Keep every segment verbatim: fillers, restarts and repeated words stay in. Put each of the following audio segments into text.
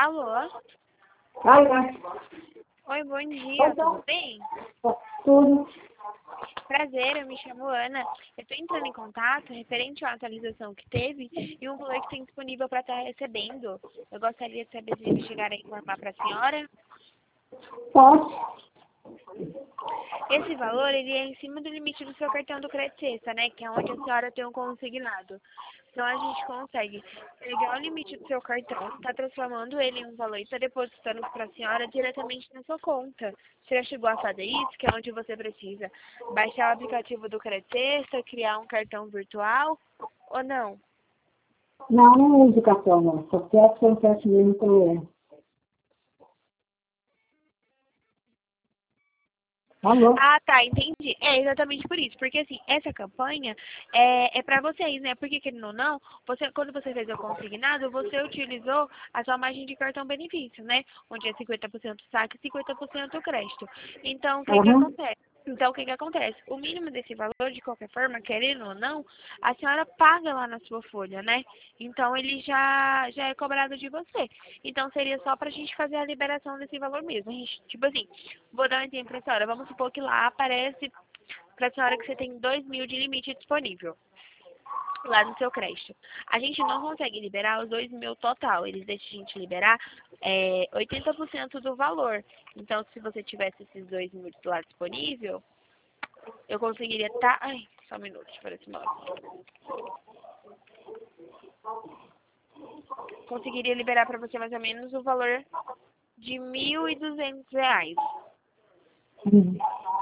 Alô? Alô? Oi, bom dia, Então, tudo bem? tudo. Prazer, eu me chamo Ana. Eu estou entrando em contato referente à atualização que teve e um valor que tem disponível para estar recebendo. Eu gostaria de saber se eles chegaram a informar para a senhora. Posso? Esse valor, ele é em cima do limite do seu cartão do crédito sexta, né? Que é onde a senhora tem um consignado. Então, a gente consegue pegar o limite do seu cartão, está transformando ele em um valor e está depositando para a senhora diretamente na sua conta. Você já chegou a fazer isso, que é onde você precisa baixar o aplicativo do crédito sexta, criar um cartão virtual, ou não? Não, não uso cartão, não. Só quero que eu peço mesmo pelo... Alô? Ah, tá, entendi. É exatamente por isso. Porque, assim, essa campanha é, é para vocês, né? Porque, querendo ou não, você, quando você fez o consignado, você utilizou a sua margem de cartão benefício, né? Onde é cinquenta por cento saque e cinquenta por cento crédito. Então, o que que Aham. acontece? Então, o que que acontece? O mínimo desse valor, de qualquer forma, querendo ou não, a senhora paga lá na sua folha, né? Então, ele já, já é cobrado de você. Então, seria só pra gente fazer a liberação desse valor mesmo. A gente, tipo assim, vou dar um exemplo pra senhora. Vamos supor que lá aparece pra senhora que você tem dois mil de limite disponível lá no seu crédito. A gente não consegue liberar os dois mil total. Eles deixam a gente liberar é, oitenta por cento do valor. Então, se você tivesse esses dois mil lá disponível, eu conseguiria tá... Ai, só um minuto, deixa eu ver esse mouse. Conseguiria liberar para você mais ou menos o valor de mil e duzentos reais. Hum.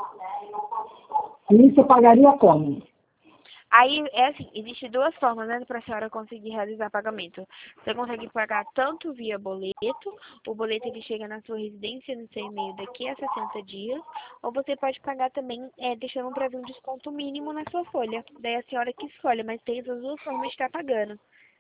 Isso eu pagaria como? Aí, é assim, existe duas formas, né, para a senhora conseguir realizar pagamento. Você consegue pagar tanto via boleto, o boleto ele chega na sua residência no seu e-mail daqui a sessenta dias, ou você pode pagar também é, deixando para ver um desconto mínimo na sua folha. Daí a senhora que escolhe, mas tem essas duas formas de estar pagando.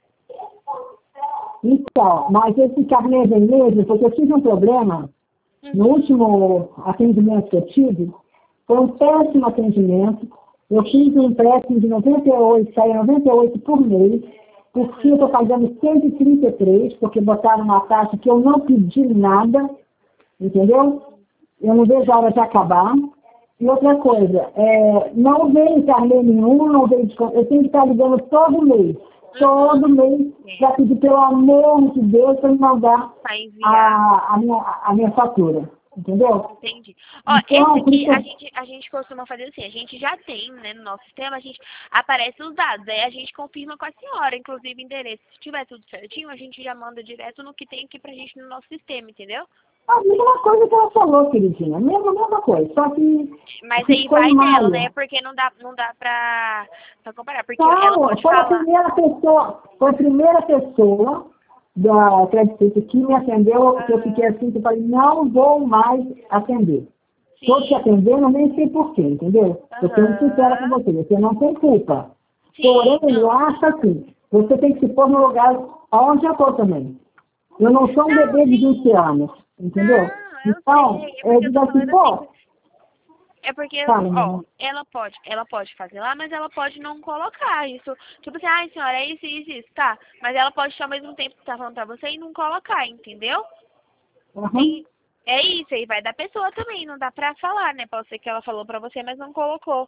Então, mas esse carnê vermelho, porque eu tive um problema no Uhum. último atendimento que eu tive, foi um péssimo atendimento. Eu fiz um empréstimo de noventa e oito, saía noventa e oito por mês, porque eu estou pagando cento e trinta e três, porque botaram uma taxa que eu não pedi nada, entendeu? Eu não vejo a hora de acabar. E outra coisa, é, não veio carnê nenhum, não veio desconto. Eu tenho que estar ligando todo mês, todo mês, para pedir, pelo amor de Deus, para me mandar Para enviar. a, a, minha, a minha fatura, entendeu? Entendi. Ó, Então, esse por aqui, isso a eu- gente, a gente costuma fazer assim, a gente já tem, né, no nosso sistema, a gente aparece os dados, aí a gente confirma com a senhora, inclusive endereço. Se tiver tudo certinho, a gente já manda direto no que tem aqui pra gente no nosso sistema, entendeu? a mesma coisa que ela falou, queridinha, a mesma, mesma coisa, só que Mas aí ficou vai em dela, né? maio. Porque não dá, não dá pra, pra comparar, porque ela Então, pode foi a falar. primeira pessoa, foi a primeira pessoa da Credit Suisse que me atendeu, que eu fiquei Ah, assim, que eu falei, não vou mais atender. Estou te sim, atendendo, nem sei porquê, entendeu? Eu sendo sincera com aham, você, você não tem culpa. Porém, sim, eu não. acho assim, você tem que se pôr no lugar onde eu estou também. Eu não sou um Não, bebê de vinte sim, anos, entendeu? não, eu Então, sei, é eu porque eu digo tô assim, falando assim. pô, É porque, fala, ó, menina. ela pode, ela pode fazer lá, mas ela pode não colocar isso. Tipo assim, ai senhora, é isso, isso, isso, tá. Mas ela pode ao mesmo tempo que tá falando pra você e não colocar, entendeu? Uhum. Tem, é isso, aí vai da pessoa também, não dá pra falar, né? Pode ser que ela falou pra você, mas não colocou.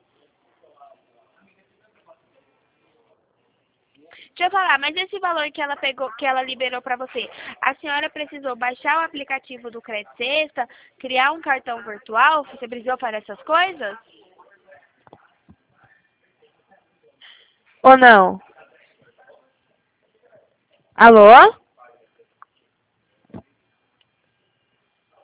Deixa eu falar, mas esse valor que ela pegou, que ela liberou pra você, a senhora precisou baixar o aplicativo do Crédito Sexta, criar um cartão virtual? Você precisou fazer essas coisas? Ou não? Alô?